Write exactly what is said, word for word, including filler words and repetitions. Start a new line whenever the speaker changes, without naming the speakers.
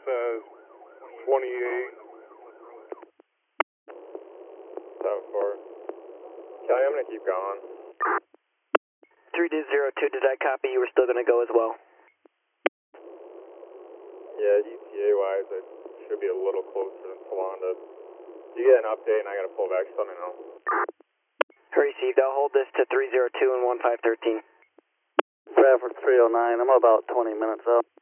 says twenty-eight. South four. Kelly, I'm gonna keep going.
three zero two, did I copy? You were still gonna go as well?
Yeah, E T A-wise, I should be a little closer than Towanda. You get an update and I gotta pull back, just let me know.
Received. I'll hold this to three zero two and one five one three.
Bradford three oh nine, I'm about twenty minutes up.